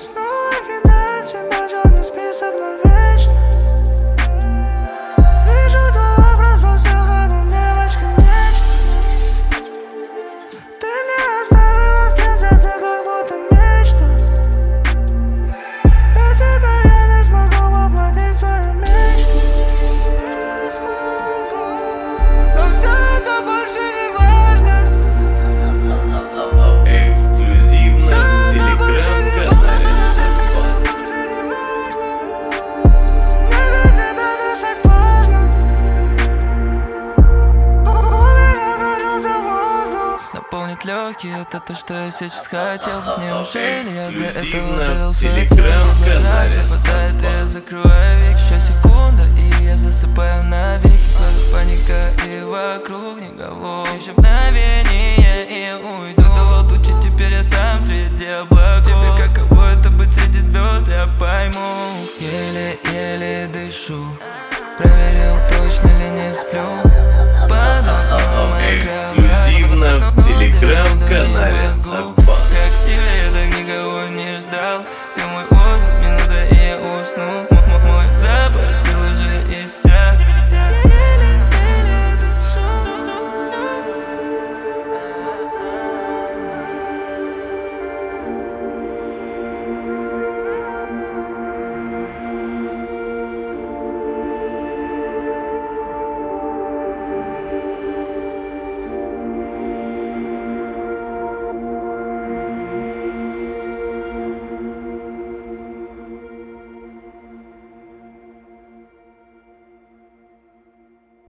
Снова кидаю тебя черный список навечно. Вижу твой образ во всех, обо мне бесконечно. Ты мне оставила след в сердце, как будто нечто. Без тебя я не смогу воплотить свою мечту. Не смогу. Но все это больше не важно. Эксклюзивно в телеграм-канале Запад. Мне без тебя дышать сложно. У меня кончился воздух. Наполнить легкие, это то, что я сейчас хотел. Неужели я до этого Эксклюзивно в довелся? телеграм-канале Хватает, Запад. я закрываю век. Еще секунда, и я засыпаю навеки. Кладу паника, и вокруг никого. Еще мгновение, и я уйду. До тучи, теперь я сам среди облаков. Теперь как